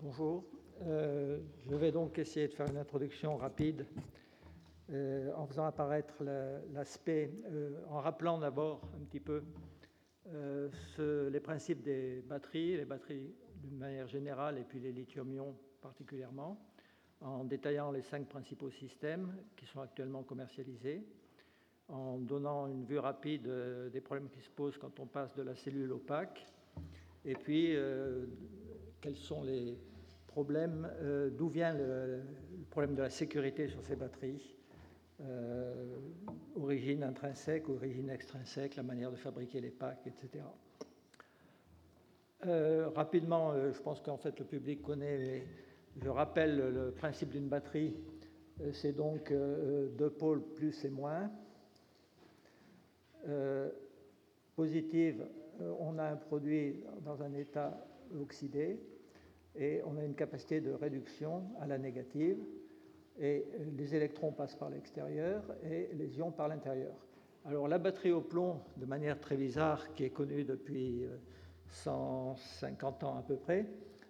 Bonjour. Je vais donc essayer de faire une introduction rapide en faisant apparaître l'aspect, en rappelant d'abord un petit peu les principes des batteries, les batteries d'une manière générale et puis les lithium-ion particulièrement, en détaillant les 5 principaux systèmes qui sont actuellement commercialisés, en donnant une vue rapide des problèmes qui se posent quand on passe de la cellule opaque, et puis quels sont les problèmes, d'où vient le problème de la sécurité sur ces batteries, origine intrinsèque, origine extrinsèque, la manière de fabriquer les packs, etc. Rapidement, je pense qu'en fait le public connaît, mais je rappelle le principe d'une batterie, c'est donc 2 pôles plus et moins. Positive, on a un produit dans un état oxydé et on a une capacité de réduction à la négative, et les électrons passent par l'extérieur et les ions par l'intérieur. Alors la batterie au plomb, de manière très bizarre, qui est connue depuis 150 ans à peu près,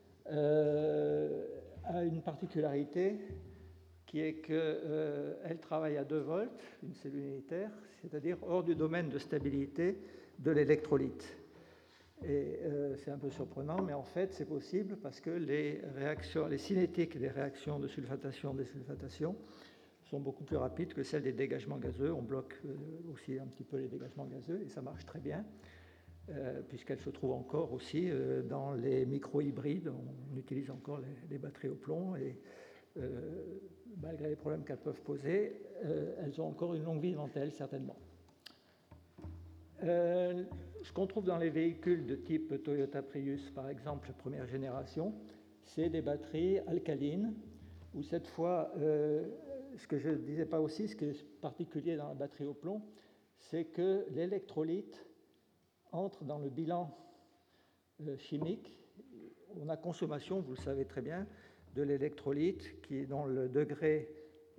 a une particularité qui est qu'elle travaille à 2 volts, une cellule unitaire, c'est-à-dire hors du domaine de stabilité de l'électrolyte. Et c'est un peu surprenant, mais en fait c'est possible parce que les cinétiques des réactions de sulfatation-désulfatation sont beaucoup plus rapides que celles des dégagements gazeux. On bloque aussi un petit peu les dégagements gazeux et ça marche très bien, puisqu'elles se trouvent encore aussi dans les micro-hybrides. On utilise encore les batteries au plomb et malgré les problèmes qu'elles peuvent poser, elles ont encore une longue vie devant elles, certainement. Ce qu'on trouve dans les véhicules de type Toyota Prius, par exemple, première génération, c'est des batteries alcalines, où cette fois, ce que je ne disais pas aussi, ce qui est particulier dans la batterie au plomb, c'est que l'électrolyte entre dans le bilan chimique. On a consommation, vous le savez très bien, de l'électrolyte dont le degré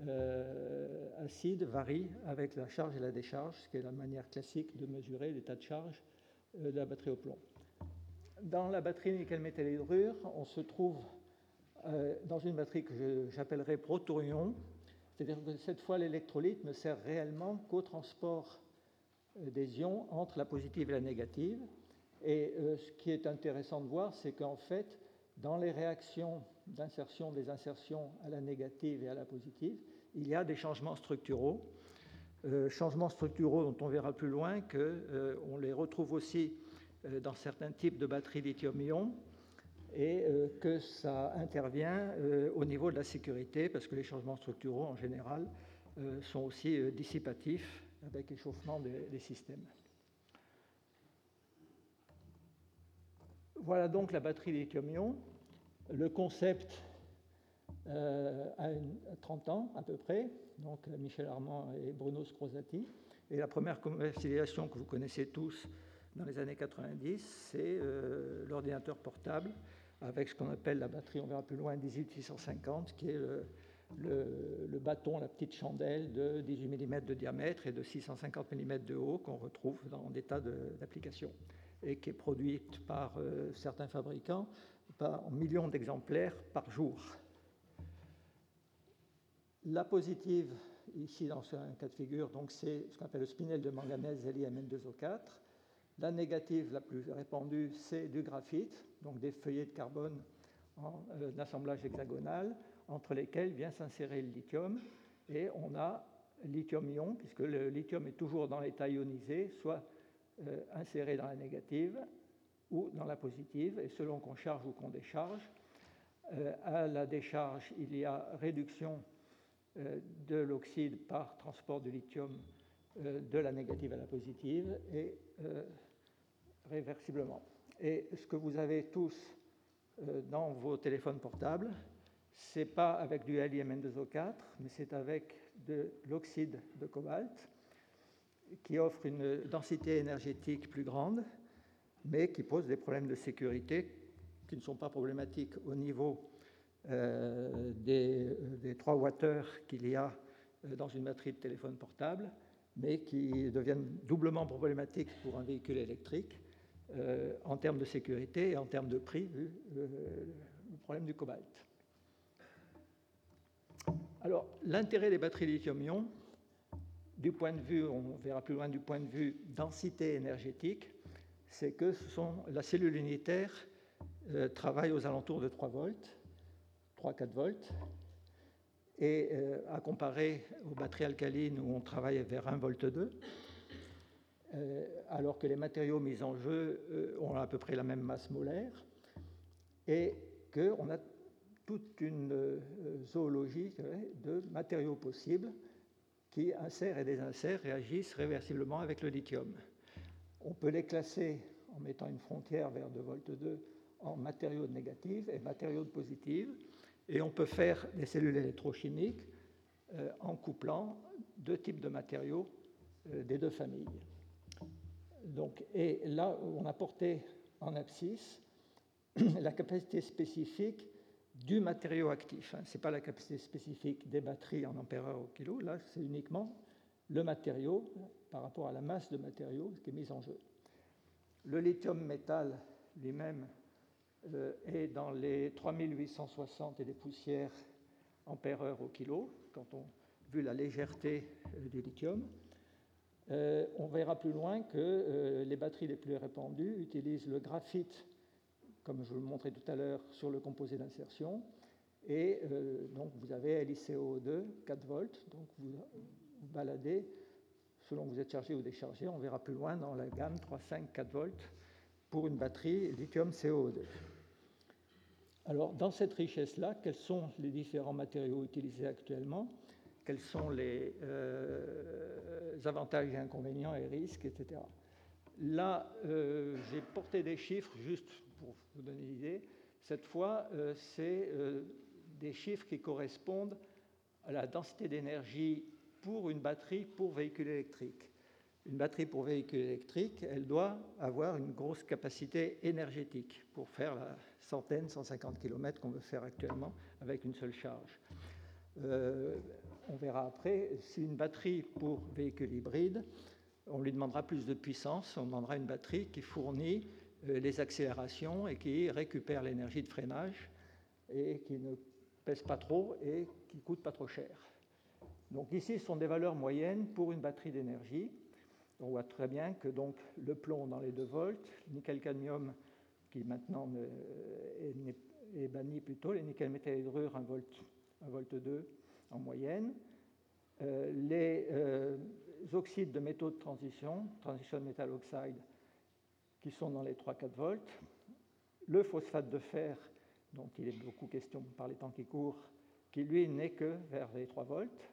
acide varie avec la charge et la décharge, ce qui est la manière classique de mesurer l'état de charge de la batterie au plomb. Dans la batterie nickel-métal-hydrure, on se trouve dans une batterie que j'appellerai protorion, c'est-à-dire que cette fois l'électrolyte ne sert réellement qu'au transport des ions entre la positive et la négative. Et ce qui est intéressant de voir, c'est qu'en fait, dans les réactions d'insertion des insertions à la négative et à la positive, il y a des changements structuraux. Changements structuraux dont on verra plus loin qu'on les retrouve aussi dans certains types de batteries lithium-ion, et que ça intervient au niveau de la sécurité, parce que les changements structuraux, en général, sont aussi dissipatifs avec échauffement des systèmes. Voilà donc la batterie lithium-ion. Le concept a 30 ans à peu près, donc Michel Armand et Bruno Scrosati. Et la première commercialisation que vous connaissez tous dans les années 90, c'est l'ordinateur portable avec ce qu'on appelle la batterie, on verra plus loin, 18650, qui est le bâton, la petite chandelle de 18 mm de diamètre et de 650 mm de haut qu'on retrouve dans des tas d'applications et qui est produite par certains fabricants en millions d'exemplaires par jour. La positive, ici dans ce cas de figure, donc c'est ce qu'on appelle le spinel de manganèse LiMn2O4. La négative la plus répandue, c'est du graphite, donc des feuillets de carbone en assemblage hexagonal, entre lesquels vient s'insérer le lithium. Et on a lithium-ion, puisque le lithium est toujours dans l'état ionisé, soit inséré dans la négative ou dans la positive, et selon qu'on charge ou qu'on décharge. À la décharge, il y a réduction de l'oxyde par transport du lithium de la négative à la positive et réversiblement. Et ce que vous avez tous dans vos téléphones portables, ce n'est pas avec du LiMn2O4, mais c'est avec de l'oxyde de cobalt qui offre une densité énergétique plus grande, mais qui pose des problèmes de sécurité qui ne sont pas problématiques au niveau des 3 Wh qu'il y a dans une batterie de téléphone portable, mais qui deviennent doublement problématiques pour un véhicule électrique en termes de sécurité et en termes de prix, vu problème du cobalt. Alors, l'intérêt des batteries lithium-ion, du point de vue, on verra plus loin, du point de vue densité énergétique, c'est que la cellule unitaire travaille aux alentours de 3 volts, 3-4 volts, et à comparer aux batteries alcalines où on travaille vers 1 volt 2, alors que les matériaux mis en jeu ont à peu près la même masse molaire, et qu'on a toute une zoologie de matériaux possibles qui insèrent et désinsèrent, réagissent réversiblement avec le lithium. On peut les classer en mettant une frontière vers 2 volts 2 en matériaux de négative et matériaux de positive, et on peut faire des cellules électrochimiques en couplant deux types de matériaux des deux familles. Donc, et là, on a porté en abscisse la capacité spécifique du matériau actif. Ce n'est pas la capacité spécifique des batteries en ampères-heure au kilo, là, c'est uniquement le matériau par rapport à la masse de matériau qui est mise en jeu. Le lithium métal lui-même est dans les 3860 et des poussières ampères-heure au kilo, vu la légèreté du lithium. On verra plus loin que les batteries les plus répandues utilisent le graphite, comme je vous le montrais tout à l'heure, sur le composé d'insertion. Et donc vous avez LiCO2, 4 volts, donc vous baladez selon que vous êtes chargé ou déchargé. On verra plus loin dans la gamme 3, 5, 4 volts pour une batterie lithium-CO2. Alors, dans cette richesse-là, quels sont les différents matériaux utilisés actuellement? Quels sont les avantages et inconvénients et risques, etc. Là, j'ai porté des chiffres juste pour vous donner l'idée. Cette fois, c'est des chiffres qui correspondent à la densité d'énergie pour une batterie pour véhicule électrique. Une batterie pour véhicule électrique, elle doit avoir une grosse capacité énergétique pour faire la 150 km qu'on veut faire actuellement avec une seule charge. On verra après, si une batterie pour véhicule hybride, on lui demandera plus de puissance, on demandera une batterie qui fournit les accélérations et qui récupère l'énergie de freinage et qui ne pèse pas trop et qui ne coûte pas trop cher. Donc ici, ce sont des valeurs moyennes pour une batterie d'énergie. On voit très bien que donc, le plomb dans les 2 volts, le nickel-cadmium qui maintenant est banni plutôt, les nickel-métal-hydrure 1 volt 2 en moyenne, les oxydes de métaux de transition metal oxide, qui sont dans les 3-4 volts, le phosphate de fer, dont il est beaucoup question par les temps qui courent, qui lui n'est que vers les 3 volts.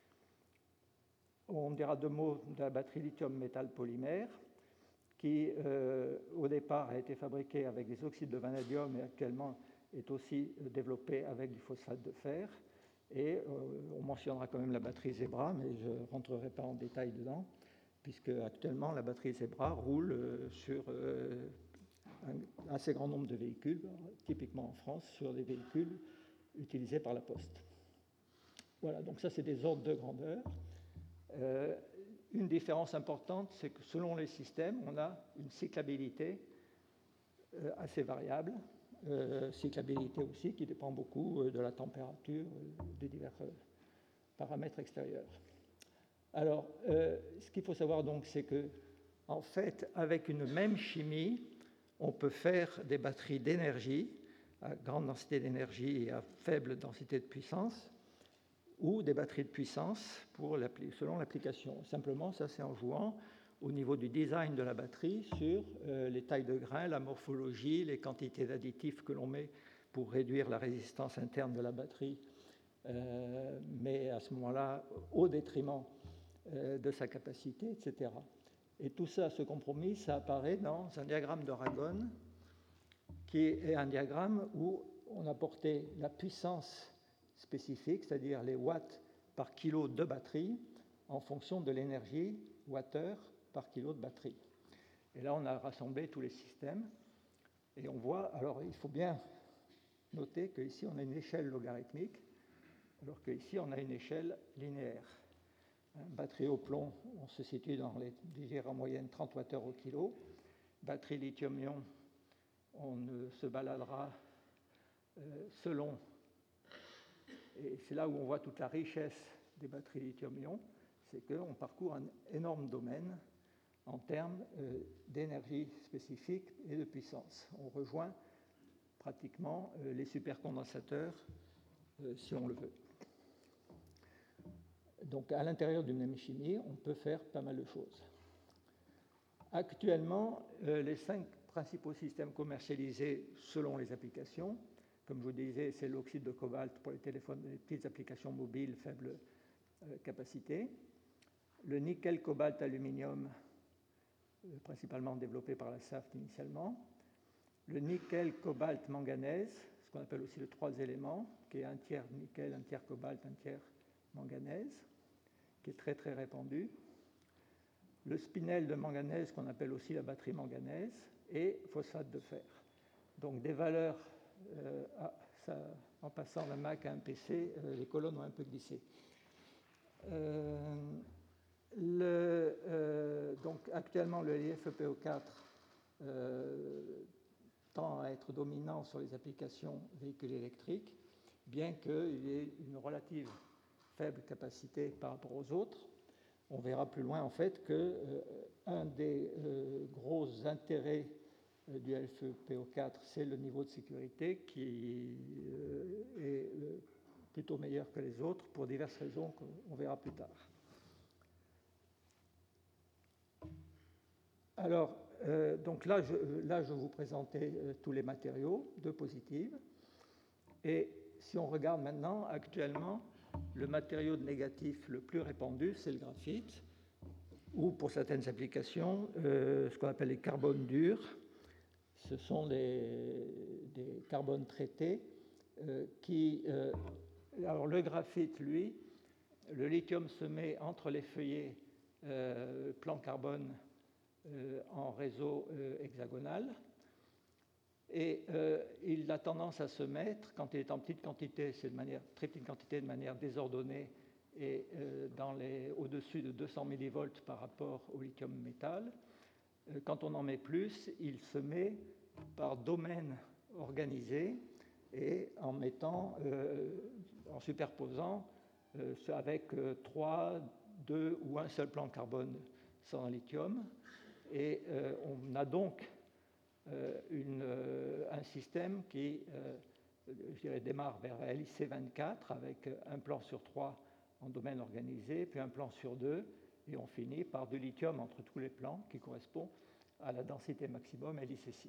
On dira 2 mots de la batterie lithium-métal polymère, qui au départ a été fabriquée avec des oxydes de vanadium et actuellement est aussi développée avec du phosphate de fer. Et on mentionnera quand même la batterie Zebra, mais je ne rentrerai pas en détail dedans, puisque actuellement la batterie Zebra roule sur un assez grand nombre de véhicules, typiquement en France, sur des véhicules utilisés par la Poste. Voilà, donc ça c'est des ordres de grandeur. Une différence importante, c'est que selon les systèmes, on a une cyclabilité assez variable, cyclabilité aussi qui dépend beaucoup de la température, des divers paramètres extérieurs. Alors, ce qu'il faut savoir donc, c'est que, en fait, avec une même chimie, on peut faire des batteries d'énergie à grande densité d'énergie et à faible densité de puissance, ou des batteries de puissance selon l'application. Simplement, ça c'est en jouant au niveau du design de la batterie sur les tailles de grains, la morphologie, les quantités d'additifs que l'on met pour réduire la résistance interne de la batterie, mais à ce moment-là, au détriment de sa capacité, etc. Et tout ça, ce compromis, ça apparaît dans un diagramme d'Aragon, qui est un diagramme où on a porté la puissance spécifique, c'est-à-dire les watts par kilo de batterie, en fonction de l'énergie wattheure par kilo de batterie. Et là, on a rassemblé tous les systèmes, et on voit, alors il faut bien noter qu'ici, on a une échelle logarithmique, alors qu'ici, on a une échelle linéaire. Batterie au plomb, on se situe dans les digères en moyenne 30 Wh au kilo. Batterie lithium-ion, on se baladera selon, et c'est là où on voit toute la richesse des batteries lithium-ion, c'est qu'on parcourt un énorme domaine en termes d'énergie spécifique et de puissance. On rejoint pratiquement les supercondensateurs, si on le veut. Donc, à l'intérieur d'une même chimie, on peut faire pas mal de choses. Actuellement, les 5 principaux systèmes commercialisés selon les applications, comme je vous disais, c'est l'oxyde de cobalt pour les téléphones, les petites applications mobiles, faible capacité, le nickel, cobalt, aluminium, principalement développé par la SAFT initialement, le nickel, cobalt, manganèse, ce qu'on appelle aussi le 3 éléments, qui est un tiers nickel, un tiers cobalt, un tiers manganèse, qui est très très répandu, le spinel de manganèse, qu'on appelle aussi la batterie manganèse, et phosphate de fer. Donc des valeurs, en passant d'un Mac à un PC, les colonnes ont un peu glissé. Donc actuellement, le LiFePO4 tend à être dominant sur les applications véhicules électriques, bien qu'il y ait une relative faible capacité par rapport aux autres. On verra plus loin en fait qu'un des gros intérêts du LiFePO4, c'est le niveau de sécurité qui est plutôt meilleur que les autres pour diverses raisons qu'on verra plus tard. Alors, donc là, je vous présentais tous les matériaux de positives. Et si on regarde maintenant, actuellement, le matériau de négatif le plus répandu, c'est le graphite, ou pour certaines applications, ce qu'on appelle les carbones durs. Ce sont des carbones traités alors le graphite, lui, le lithium se met entre les feuillets plan carbone en réseau hexagonal. Et il a tendance à se mettre, quand il est en petite quantité, c'est de manière très petite quantité, de manière désordonnée, et au-dessus de 200 millivolts par rapport au lithium métal. Quand on en met plus, il se met par domaine organisé et en superposant avec 3, 2 ou un seul plan carbone sans lithium. Et on a donc un système qui, je dirais, démarre vers LIC24 avec un plan sur 3 en domaine organisé, puis un plan sur 2, et on finit par du lithium entre tous les plans qui correspond à la densité maximum LIC6.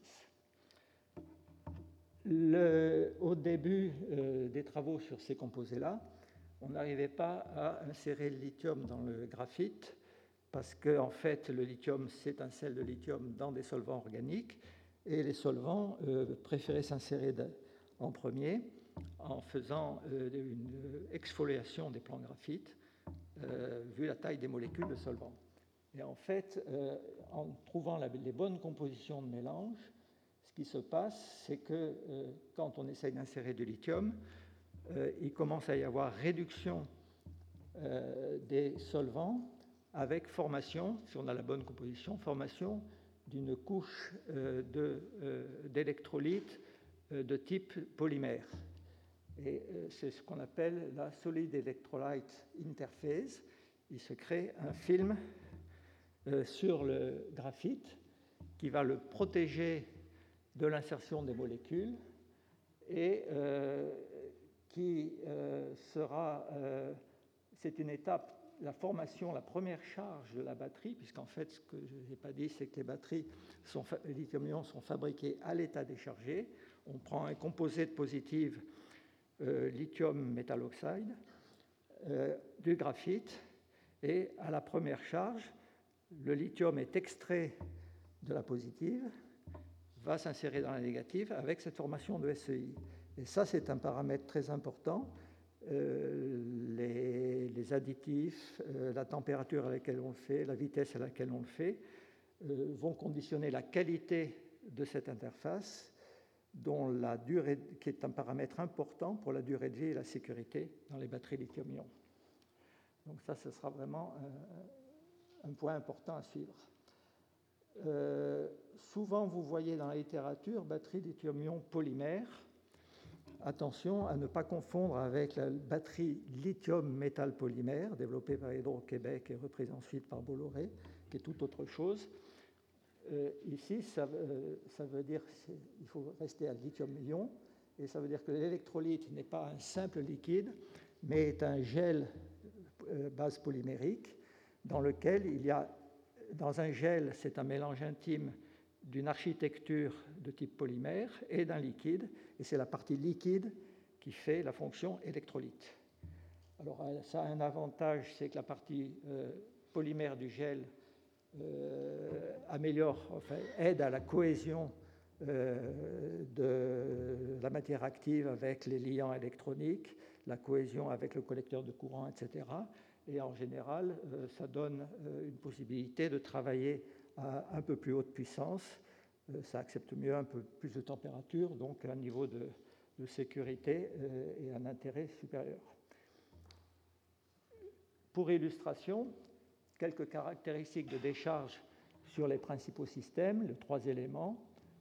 Au début des travaux sur ces composés-là, on n'arrivait pas à insérer le lithium dans le graphite parce que, en fait, le lithium, c'est un sel de lithium dans des solvants organiques et les solvants préféraient s'insérer en premier en faisant une exfoliation des plans graphite vu la taille des molécules de solvant. Et en fait, en trouvant les bonnes compositions de mélange, ce qui se passe, c'est que quand on essaye d'insérer du lithium, il commence à y avoir réduction des solvants avec formation, si on a la bonne composition, formation d'une couche d'électrolytes de type polymère. Et c'est ce qu'on appelle la solid electrolyte interface. Il se crée un film sur le graphite qui va le protéger de l'insertion des molécules et qui sera, c'est une étape, la formation, la première charge de la batterie, puisqu'en fait, ce que je n'ai pas dit, c'est que les batteries lithium-ion sont fabriquées à l'état déchargé. On prend un composé de positive lithium metal oxide, du graphite, et à la première charge, le lithium est extrait de la positive, va s'insérer dans la négative avec cette formation de SEI. Et ça, c'est un paramètre très important. Les additifs, la température à laquelle on le fait, la vitesse à laquelle on le fait, vont conditionner la qualité de cette interface, dont la durée, qui est un paramètre important pour la durée de vie et la sécurité dans les batteries lithium-ion. Donc ça, ce sera vraiment un point important à suivre. Souvent, vous voyez dans la littérature batterie lithium-ion polymère. attention à ne pas confondre avec la batterie lithium-métal polymère développée par Hydro-Québec et reprise ensuite par Bolloré, qui est tout autre chose. Ici, ça veut dire qu'il faut rester à lithium-ion, et ça veut dire que l'électrolyte n'est pas un simple liquide, mais est un gel base polymérique dans lequel il y a, dans un gel, c'est un mélange intime d'une architecture de type polymère et d'un liquide, et c'est la partie liquide qui fait la fonction électrolyte. Alors ça a un avantage, c'est que la partie polymère du gel aide à la cohésion de la matière active avec les liants électroniques, la cohésion avec le collecteur de courant, etc. Et en général, ça donne une possibilité de travailler à un peu plus haute puissance. Ça accepte mieux un peu plus de température, donc un niveau de sécurité et un intérêt supérieur. Pour illustration, quelques caractéristiques de décharge sur les principaux systèmes, les 3 éléments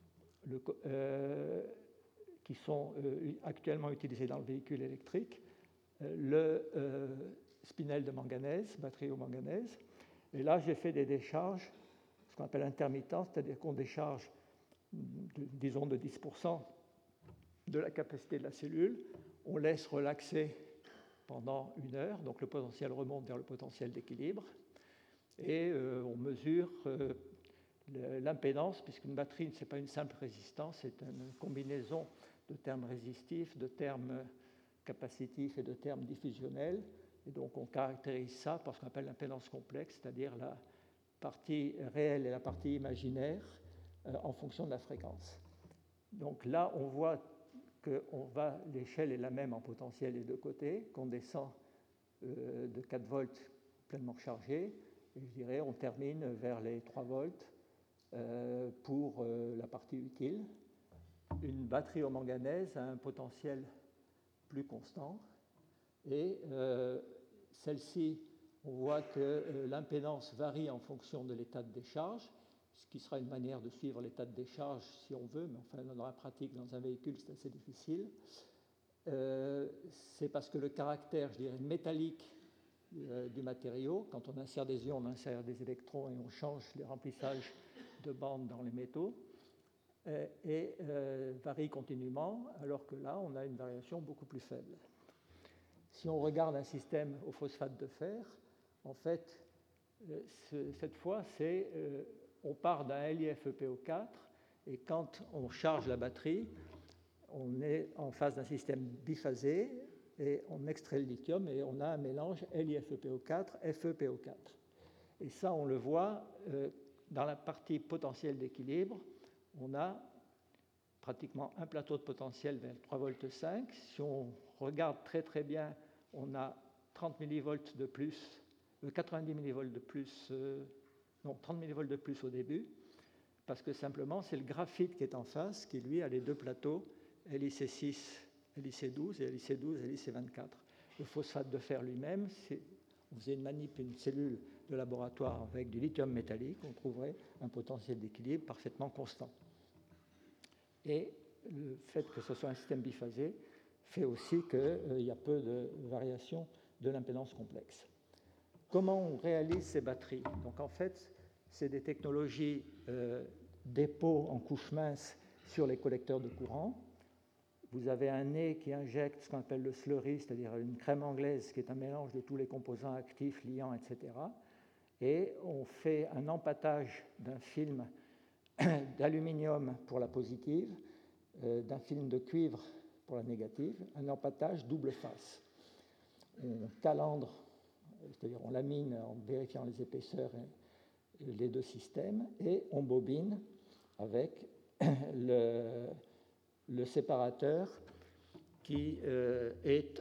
qui sont actuellement utilisés dans le véhicule électrique, le spinel de manganèse, batterie au manganèse. Et là, j'ai fait des décharges, ce qu'on appelle intermittentes, c'est-à-dire qu'on décharge, disons, de 10% de la capacité de la cellule. On laisse relaxer pendant 1 heure, donc le potentiel remonte vers le potentiel d'équilibre. Et on mesure l'impédance, puisqu'une batterie, ce n'est pas une simple résistance, c'est une combinaison de termes résistifs, de termes capacitifs et de termes diffusionnels. Et donc on caractérise ça par ce qu'on appelle l'impédance complexe, c'est-à-dire la partie réelle et la partie imaginaire en fonction de la fréquence. Donc là, on voit que l'échelle est la même en potentiel des deux côtés, qu'on descend de 4 volts pleinement chargé, et je dirais on termine vers les 3 volts pour la partie utile. Une batterie au manganèse a un potentiel plus constant, et celle-ci, on voit que l'impédance varie en fonction de l'état de décharge, ce qui sera une manière de suivre l'état de décharge si on veut, mais enfin dans la pratique, dans un véhicule, c'est assez difficile. C'est parce que le caractère, je dirais, métallique du matériau, quand on insère des ions, on insère des électrons et on change les remplissages de bandes dans les métaux, et varie continuellement, alors que là, on a une variation beaucoup plus faible. Si on regarde un système au phosphate de fer, en fait, cette fois, on part d'un LiFePO4, et quand on charge la batterie, on est en face d'un système biphasé, et on extrait le lithium, et on a un mélange LiFePO4, FePO4. Et ça, on le voit dans la partie potentielle d'équilibre, on a pratiquement un plateau de potentiel vers 3,5 volts. Si on regarde très très bien, on a 30 millivolts de plus, 90 millivolts de plus, 30 millivolts de plus au début, parce que simplement c'est le graphite qui est en face, qui lui a les deux plateaux, LiC6, LiC12 et LiC12, LiC24. Le phosphate de fer lui-même, on faisait une cellule de laboratoire avec du lithium métallique, on trouverait un potentiel d'équilibre parfaitement constant. Et le fait que ce soit un système biphasé fait aussi qu'il y a peu de variations de l'impédance complexe. Comment on réalise ces batteries? Donc en fait, c'est des technologies dépôt en couche mince sur les collecteurs de courant. Vous avez un nez qui injecte ce qu'on appelle le slurry, c'est-à-dire une crème anglaise qui est un mélange de tous les composants actifs, liants, etc. Et on fait un empâtage d'un film d'aluminium pour la positive, d'un film de cuivre pour la négative, un empâtage double face. On calandre, c'est-à-dire on lamine en vérifiant les épaisseurs et les deux systèmes, et on bobine avec le séparateur qui est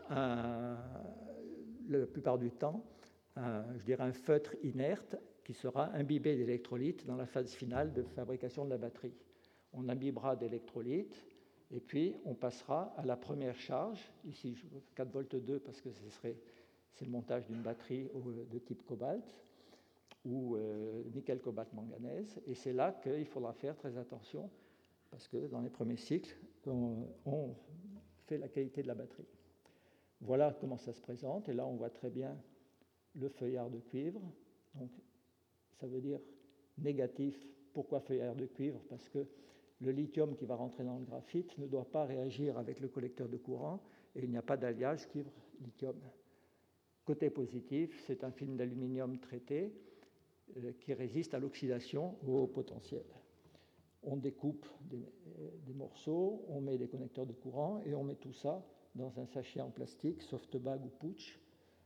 la plupart du temps un feutre inerte qui sera imbibé d'électrolyte dans la phase finale de fabrication de la batterie. On imbibera d'électrolyte et puis on passera à la première charge, ici 4 volts 2 parce que c'est le montage d'une batterie de type cobalt ou nickel cobalt manganèse, et c'est là qu'il faudra faire très attention parce que dans les premiers cycles, on fait la qualité de la batterie. Voilà comment ça se présente, et là on voit très bien le feuillard de cuivre. Donc ça veut dire négatif. Pourquoi feuillard de cuivre? Parce que le lithium qui va rentrer dans le graphite ne doit pas réagir avec le collecteur de courant, et il n'y a pas d'alliage cuivre-lithium. Côté positif, c'est un film d'aluminium traité qui résiste à l'oxydation au haut potentiel. On découpe des morceaux, on met des connecteurs de courant et on met tout ça dans un sachet en plastique, softbag ou pouch,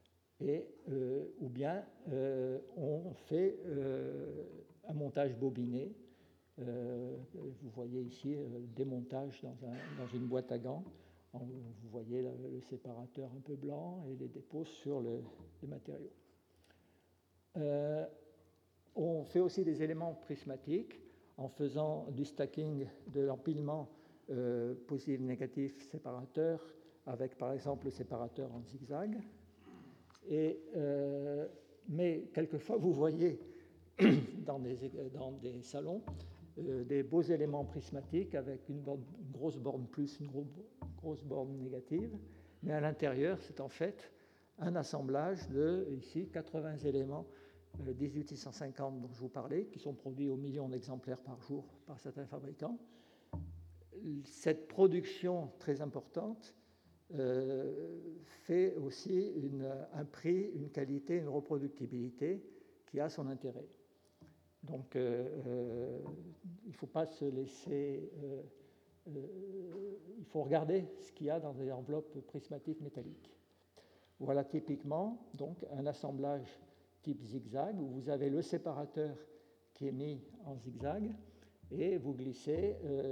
ou bien on fait un montage bobiné. Vous voyez ici le démontage dans une boîte à gants. Vous voyez le séparateur un peu blanc et les dépôts sur les matériaux. On fait aussi des éléments prismatiques en faisant du stacking de l'empilement positif-négatif séparateur avec par exemple le séparateur en zigzag. Mais quelquefois vous voyez dans des salons des beaux éléments prismatiques avec une grosse borne plus, une grosse borne négative, mais à l'intérieur c'est en fait un assemblage de ici 80 éléments 18650 dont je vous parlais, qui sont produits aux millions d'exemplaires par jour par certains fabricants. Cette production très importante fait aussi un prix, une qualité, une reproductibilité qui a son intérêt. Donc il ne faut pas se laisser... il faut regarder ce qu'il y a dans des enveloppes prismatiques métalliques. Voilà typiquement donc, un assemblage type zigzag, où vous avez le séparateur qui est mis en zigzag, et vous glissez,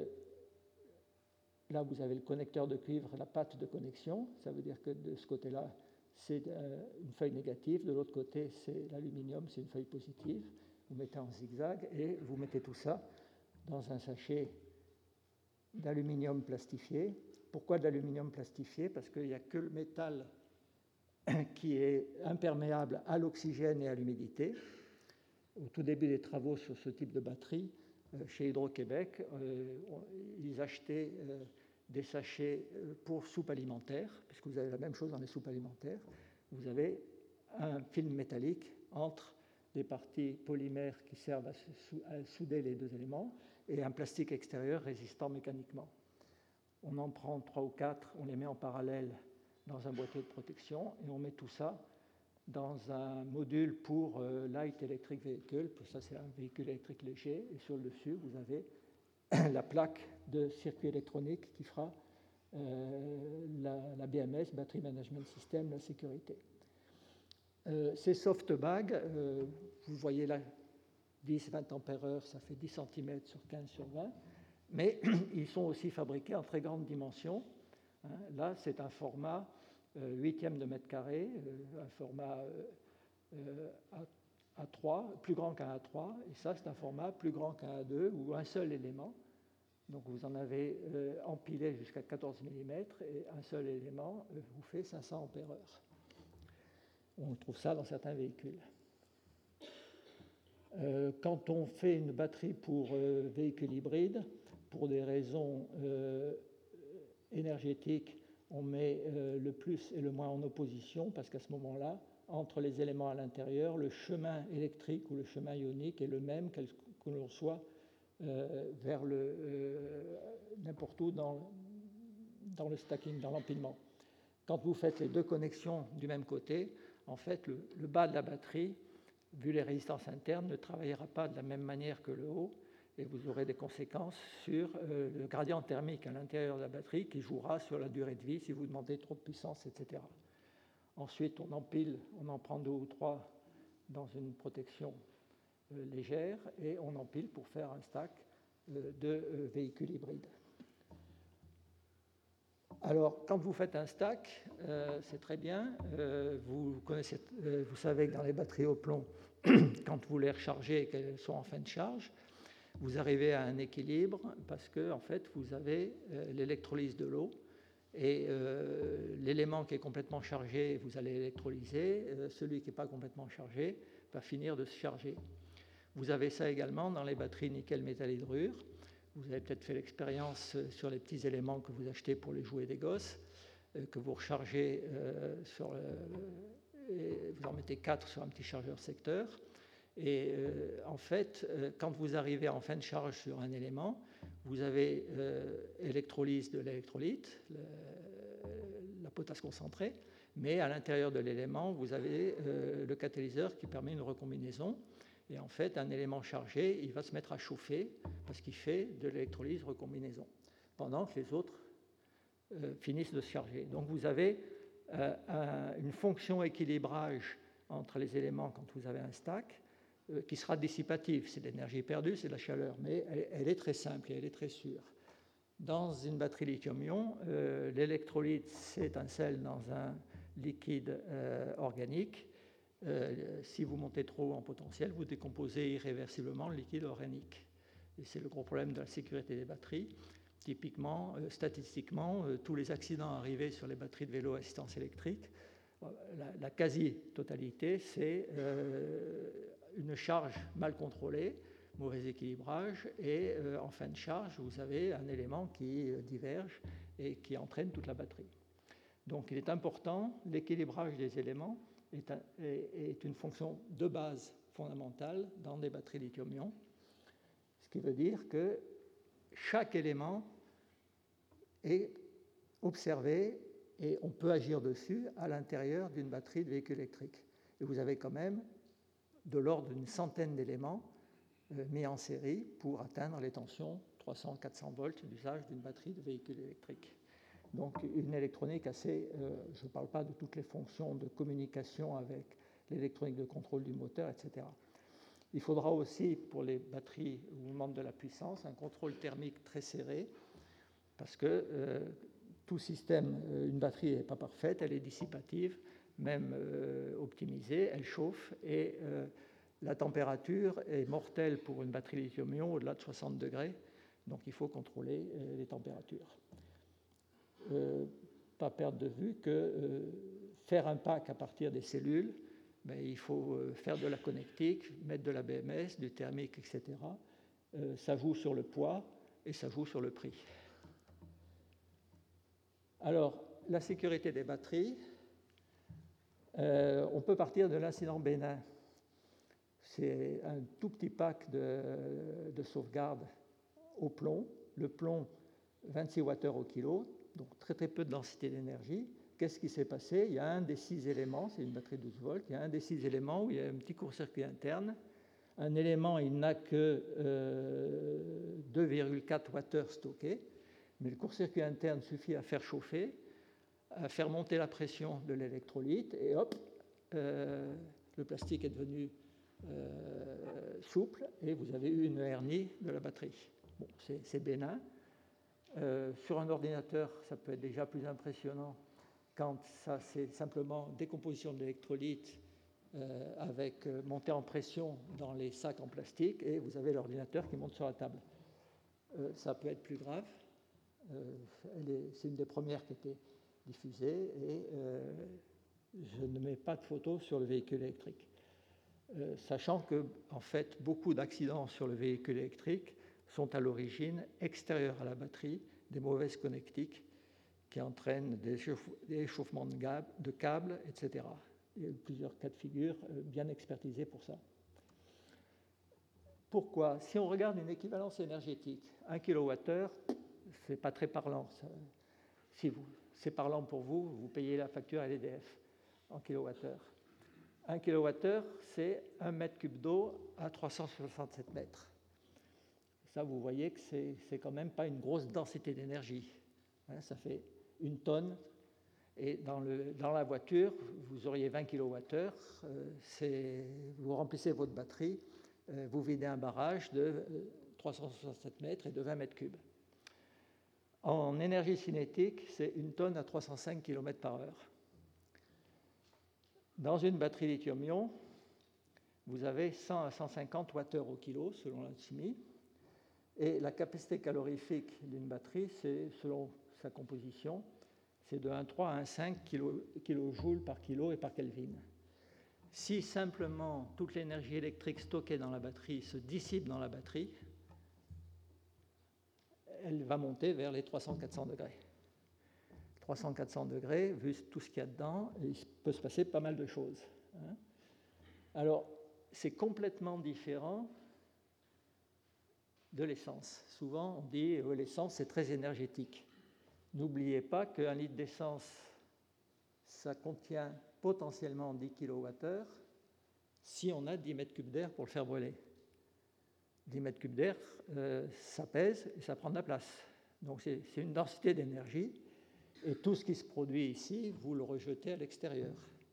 là vous avez le connecteur de cuivre, la patte de connexion, ça veut dire que de ce côté-là, c'est une feuille négative, de l'autre côté, c'est l'aluminium, c'est une feuille positive, vous mettez en zigzag, et vous mettez tout ça dans un sachet d'aluminium plastifié. Pourquoi de l'aluminium plastifié? Parce qu'il n'y a que le métal qui est imperméable à l'oxygène et à l'humidité. Au tout début des travaux sur ce type de batterie, chez Hydro-Québec, ils achetaient des sachets pour soupe alimentaire, puisque vous avez la même chose dans les soupes alimentaires. Vous avez un film métallique entre des parties polymères qui servent à souder les deux éléments et un plastique extérieur résistant mécaniquement. On en prend 3 ou 4, on les met en parallèle dans un boîtier de protection, et on met tout ça dans un module pour Light Electric Vehicle. Ça, c'est un véhicule électrique léger, et sur le dessus, vous avez la plaque de circuit électronique qui fera la BMS, Battery Management System, la sécurité. Ces softbags, vous voyez là, 10-20 ampères-heure, ça fait 10 cm sur 15 sur 20, mais ils sont aussi fabriqués en très grande dimension. Là, c'est un format 8e de mètre carré, un format A3, plus grand qu'un A3, et ça, c'est un format plus grand qu'un A2, ou un seul élément. Donc, vous en avez empilé jusqu'à 14 mm, et un seul élément vous fait 500 ampères-heure. On trouve ça dans certains véhicules. Quand on fait une batterie pour véhicules hybrides, pour des raisons énergétiques, on met le plus et le moins en opposition, parce qu'à ce moment-là, entre les éléments à l'intérieur, le chemin électrique ou le chemin ionique est le même que l'on soit vers n'importe où dans le stacking, dans l'empilement. Quand vous faites les deux connexions du même côté, en fait, le bas de la batterie, vu les résistances internes, ne travaillera pas de la même manière que le haut, et vous aurez des conséquences sur le gradient thermique à l'intérieur de la batterie qui jouera sur la durée de vie si vous demandez trop de puissance, etc. Ensuite, on empile, on en prend 2 ou 3 dans une protection légère, et on empile pour faire un stack de véhicules hybrides. Alors, quand vous faites un stack, c'est très bien. Vous savez que dans les batteries au plomb, quand vous les rechargez et qu'elles sont en fin de charge, vous arrivez à un équilibre parce que, en fait, vous avez l'électrolyse de l'eau, et l'élément qui est complètement chargé, vous allez l'électrolyser. Celui qui n'est pas complètement chargé va finir de se charger. Vous avez ça également dans les batteries nickel-métal hydrure. Vous avez peut-être fait l'expérience sur les petits éléments que vous achetez pour les jouets des gosses, que vous rechargez et vous en mettez 4 sur un petit chargeur secteur. Et en fait, quand vous arrivez en fin de charge sur un élément, vous avez électrolyse de l'électrolyte, la potasse concentrée, mais à l'intérieur de l'élément, vous avez le catalyseur qui permet une recombinaison. Et en fait, un élément chargé, il va se mettre à chauffer parce qu'il fait de l'électrolyse recombinaison, pendant que les autres finissent de se charger. Donc vous avez une fonction équilibrage entre les éléments quand vous avez un stack, qui sera dissipative. C'est de l'énergie perdue, c'est de la chaleur, mais elle est très simple et elle est très sûre. Dans une batterie lithium-ion, l'électrolyte s'étincelle dans un liquide organique. Si vous montez trop en potentiel, vous décomposez irréversiblement le liquide organique. Et c'est le gros problème de la sécurité des batteries. Typiquement, statistiquement, tous les accidents arrivés sur les batteries de vélo à assistance électrique, la quasi-totalité, c'est une charge mal contrôlée, mauvais équilibrage, et en fin de charge, vous avez un élément qui diverge et qui entraîne toute la batterie. Donc il est important, l'équilibrage des éléments est une fonction de base fondamentale dans des batteries lithium-ion, ce qui veut dire que chaque élément est observé et on peut agir dessus à l'intérieur d'une batterie de véhicule électrique. Et vous avez quand même de l'ordre d'une centaine d'éléments mis en série pour atteindre les tensions 300-400 volts d'usage d'une batterie de véhicule électrique. Donc une électronique assez, je ne parle pas de toutes les fonctions de communication avec l'électronique de contrôle du moteur, etc. Il faudra aussi, pour les batteries ou membres de la puissance, un contrôle thermique très serré, parce que tout système, une batterie n'est pas parfaite, elle est dissipative, même optimisée, elle chauffe, et la température est mortelle pour une batterie lithium-ion au-delà de 60 degrés, donc il faut contrôler les températures. Pas perdre de vue que faire un pack à partir des cellules, il faut faire de la connectique, mettre de la BMS, du thermique, etc. Ça joue sur le poids et ça joue sur le prix. Alors, la sécurité des batteries, on peut partir de l'incident bénin. C'est un tout petit pack de sauvegarde au plomb. Le plomb, 26 Wh au kilo, donc très très peu de densité d'énergie. Qu'est-ce qui s'est passé? Il y a un des 6 éléments, c'est une batterie 12 volts, il y a un des 6 éléments où il y a un petit court-circuit interne. Un élément, il n'a que 2,4 Wh stockés, mais le court-circuit interne suffit à faire chauffer, à faire monter la pression de l'électrolyte, et hop, le plastique est devenu souple, et vous avez eu une hernie de la batterie. Bon, c'est bénin. Sur un ordinateur, ça peut être déjà plus impressionnant quand ça, c'est simplement décomposition de l'électrolyte avec montée en pression dans les sacs en plastique, et vous avez l'ordinateur qui monte sur la table. Ça peut être plus grave. C'est une des premières qui était diffusée, et je ne mets pas de photos sur le véhicule électrique. Sachant que, en fait, beaucoup d'accidents sur le véhicule électrique sont à l'origine extérieure à la batterie, des mauvaises connectiques qui entraînent des échauffements de câbles, etc. Il y a eu plusieurs cas de figure bien expertisés pour ça. Pourquoi? Si on regarde une équivalence énergétique, 1 kWh, ce n'est pas très parlant. Si c'est parlant pour vous, vous payez la facture à l'EDF en kWh. 1 kWh, c'est 1 mètre cube d'eau à 367 mètres. Ça, vous voyez que c'est quand même pas une grosse densité d'énergie. Ça fait 1 tonne. Et dans la voiture, vous auriez 20 kWh. Vous remplissez votre batterie, vous videz un barrage de 367 mètres et de 20 mètres cubes. En énergie cinétique, c'est 1 tonne à 305 km/h. Dans une batterie lithium-ion, vous avez 100 à 150 Wh au kilo, selon l'alchimie. Et la capacité calorifique d'une batterie, c'est, selon sa composition, c'est de 1,3 à 1,5 kJ par kilo et par Kelvin. Si simplement toute l'énergie électrique stockée dans la batterie se dissipe dans la batterie, elle va monter vers les 300-400 degrés. 300-400 degrés, vu tout ce qu'il y a dedans, il peut se passer pas mal de choses. Alors, c'est complètement différent de l'essence. Souvent, on dit que l'essence, c'est très énergétique. N'oubliez pas qu'un litre d'essence, ça contient potentiellement 10 kWh si on a 10 mètres cubes d'air pour le faire brûler. 10 mètres cubes d'air, ça pèse et ça prend de la place. Donc, c'est une densité d'énergie. Et tout ce qui se produit ici, vous le rejetez à l'extérieur.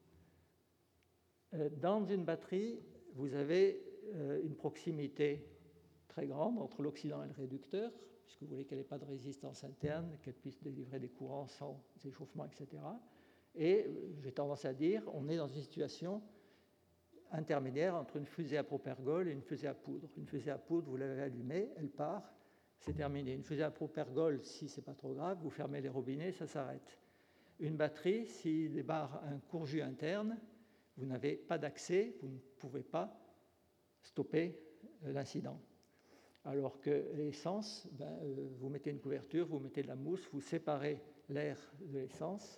Dans une batterie, vous avez une proximité très grande entre l'oxydant et le réducteur, puisque vous voulez qu'elle n'ait pas de résistance interne, qu'elle puisse délivrer des courants sans échauffement, etc. Et j'ai tendance à dire, on est dans une situation intermédiaire entre une fusée à propergol et une fusée à poudre. Une fusée à poudre, vous l'avez allumée, elle part, c'est terminé. Une fusée à propergol, si ce n'est pas trop grave, vous fermez les robinets, ça s'arrête. Une batterie, s'il débarre un court jus interne, vous n'avez pas d'accès, vous ne pouvez pas stopper l'incident. Alors que l'essence, vous mettez une couverture, vous mettez de la mousse, vous séparez l'air de l'essence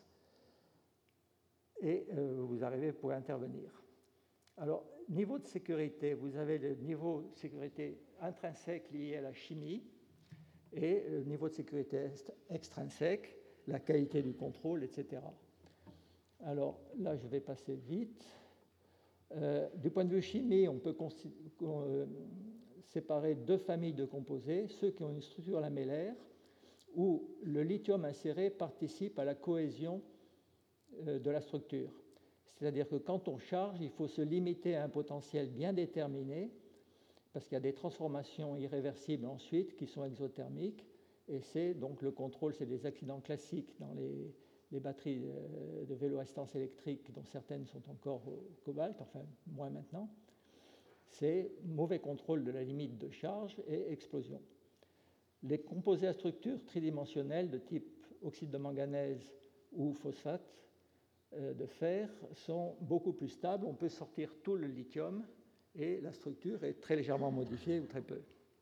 et vous arrivez pour intervenir. Alors, niveau de sécurité, vous avez le niveau de sécurité intrinsèque lié à la chimie et le niveau de sécurité extrinsèque, la qualité du contrôle, etc. Alors là, je vais passer vite. Du point de vue chimie, on peut séparer deux familles de composés, ceux qui ont une structure lamellaire, où le lithium inséré participe à la cohésion de la structure. C'est-à-dire que quand on charge, il faut se limiter à un potentiel bien déterminé, parce qu'il y a des transformations irréversibles ensuite qui sont exothermiques, et c'est donc le contrôle, c'est des accidents classiques dans les batteries de vélo-assistance électrique, dont certaines sont encore au cobalt, enfin moins maintenant. C'est mauvais contrôle de la limite de charge et explosion. Les composés à structure tridimensionnelle de type oxyde de manganèse ou phosphate de fer sont beaucoup plus stables. On peut sortir tout le lithium et la structure est très légèrement modifiée ou très peu.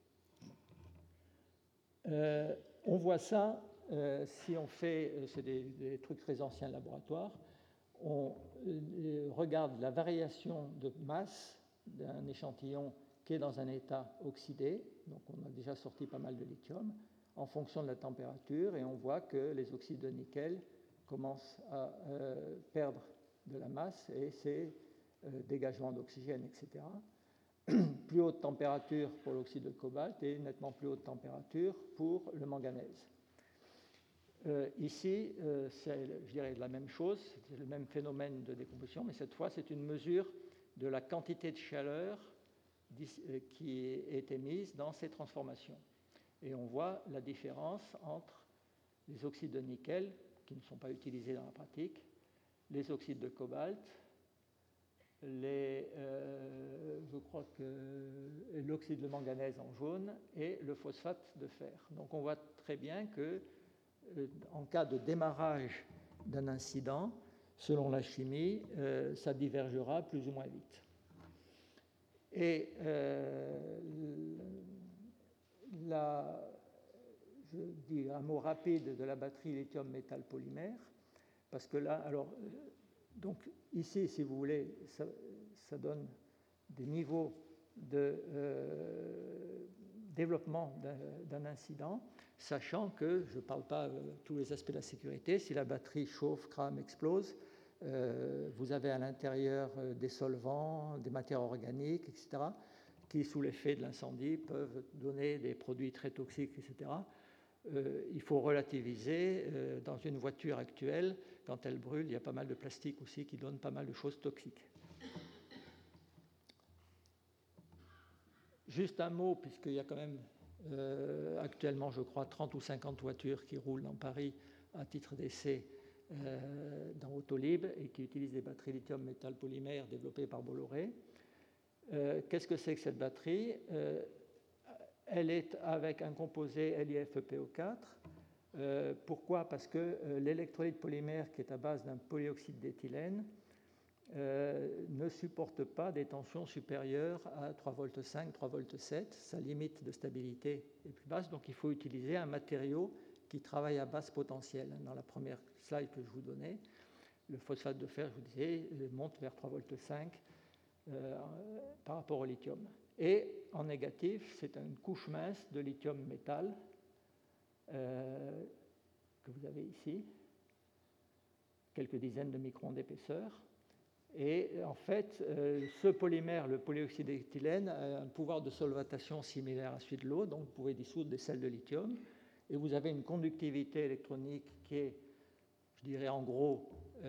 On voit ça si on fait, c'est des trucs très anciens laboratoire, on regarde la variation de masse d'un échantillon qui est dans un état oxydé, donc on a déjà sorti pas mal de lithium, en fonction de la température, et on voit que les oxydes de nickel commencent à perdre de la masse, et c'est dégagement d'oxygène, etc. Plus haute température pour l'oxyde de cobalt et nettement plus haute température pour le manganèse. Ici, c'est, je dirais, la même chose, c'est le même phénomène de décomposition, mais cette fois, c'est une mesure de la quantité de chaleur qui est émise dans ces transformations. Et on voit la différence entre les oxydes de nickel, qui ne sont pas utilisés dans la pratique, les oxydes de cobalt, je crois que l'oxyde de manganèse en jaune et le phosphate de fer. Donc on voit très bien que en cas de démarrage d'un incident, selon la chimie, ça divergera plus ou moins vite. Et je dis un mot rapide de la batterie lithium-métal polymère, parce que là, alors, donc ici, si vous voulez, ça donne des niveaux de développement d'un incident, sachant que, je ne parle pas de tous les aspects de la sécurité, si la batterie chauffe, crame, explose, vous avez à l'intérieur des solvants, des matières organiques, etc., qui, sous l'effet de l'incendie, peuvent donner des produits très toxiques, etc. Il faut relativiser. Dans une voiture actuelle, quand elle brûle, il y a pas mal de plastique aussi qui donne pas mal de choses toxiques. Juste un mot, puisqu'il y a quand même actuellement, je crois, 30 ou 50 voitures qui roulent dans Paris à titre d'essai dans Autolib et qui utilisent des batteries lithium-métal polymère développées par Bolloré. Qu'est-ce que c'est que cette batterie ? Elle est avec un composé LiFePO4. Pourquoi ? Parce que l'électrolyte polymère, qui est à base d'un polyoxyde d'éthylène, ne supporte pas des tensions supérieures à 3,5 V, 3,7 V. Sa limite de stabilité est plus basse, donc il faut utiliser un matériau qui travaille à basse potentielle. Dans la première slide que je vous donnais, le phosphate de fer, je vous disais, monte vers 3,5 V par rapport au lithium. Et en négatif, c'est une couche mince de lithium métal que vous avez ici, quelques dizaines de microns d'épaisseur. Et en fait, ce polymère, le polyoxyde d'éthylène, a un pouvoir de solvatation similaire à celui de l'eau, donc vous pouvez dissoudre des sels de lithium, et vous avez une conductivité électronique qui est, je dirais en gros,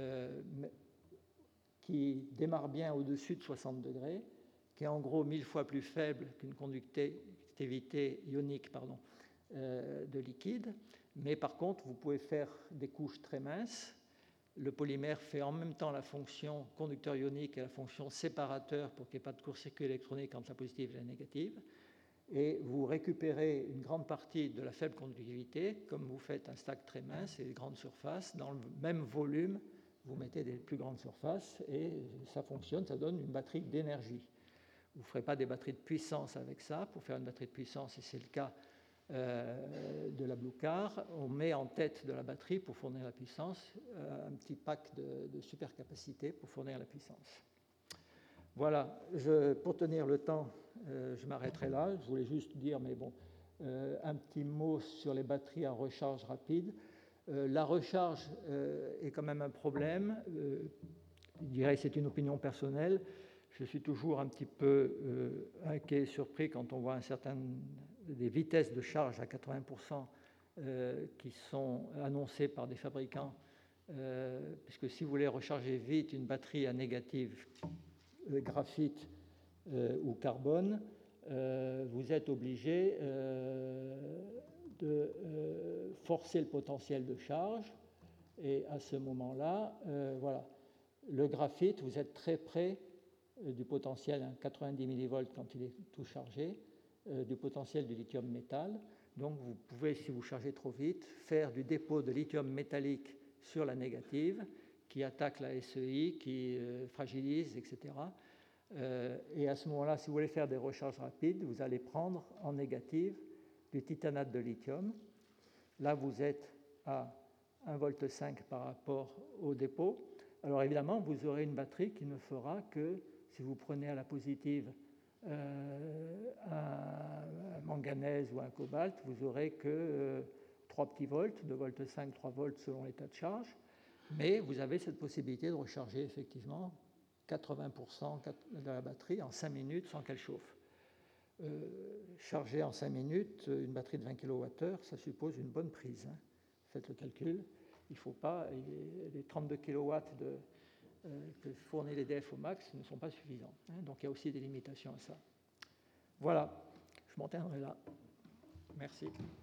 qui démarre bien au-dessus de 60 degrés, qui est en gros 1000 fois plus faible qu'une conductivité ionique de liquide. Mais par contre, vous pouvez faire des couches très minces. Le polymère fait en même temps la fonction conducteur ionique et la fonction séparateur pour qu'il n'y ait pas de court-circuit électronique entre la positive et la négative. Et vous récupérez une grande partie de la faible conductivité, comme vous faites un stack très mince et des grandes surfaces. Dans le même volume, vous mettez des plus grandes surfaces et ça fonctionne, ça donne une batterie d'énergie. Vous ne ferez pas des batteries de puissance avec ça. Pour faire une batterie de puissance, et c'est le cas de la Blue Car, on met en tête de la batterie pour fournir la puissance un petit pack de supercapacité pour fournir la puissance. Voilà, pour tenir le temps, je m'arrêterai là. Je voulais juste dire, mais bon, un petit mot sur les batteries à recharge rapide. La recharge est quand même un problème. Je dirais que c'est une opinion personnelle. Je suis toujours un petit peu inquiet, surpris quand on voit des vitesses de charge à 80% qui sont annoncées par des fabricants, puisque si vous voulez recharger vite une batterie à négative graphite ou carbone, vous êtes obligé de forcer le potentiel de charge, et à ce moment-là, voilà, le graphite, vous êtes très près du potentiel, 90 millivolts quand il est tout chargé, du potentiel du lithium métal. Donc vous pouvez, si vous chargez trop vite, faire du dépôt de lithium métallique sur la négative, qui attaque la SEI, qui fragilise, etc. Et à ce moment-là, si vous voulez faire des recharges rapides, vous allez prendre en négative du titanate de lithium. Là, vous êtes à 1,5 V par rapport au dépôt. Alors évidemment, vous aurez une batterie qui ne fera que, si vous prenez à la positive un manganèse ou un cobalt, vous n'aurez que 3 petits volts, 2,5 V, 3 volts selon l'état de charge. Mais vous avez cette possibilité de recharger effectivement 80% de la batterie en 5 minutes sans qu'elle chauffe. Charger en 5 minutes une batterie de 20 kWh, ça suppose une bonne prise. Faites le calcul. Il ne faut pas, les 32 kW que fournit l'EDF au max ne sont pas suffisants. Donc il y a aussi des limitations à ça. Voilà, je m'en tiendrai là. Merci.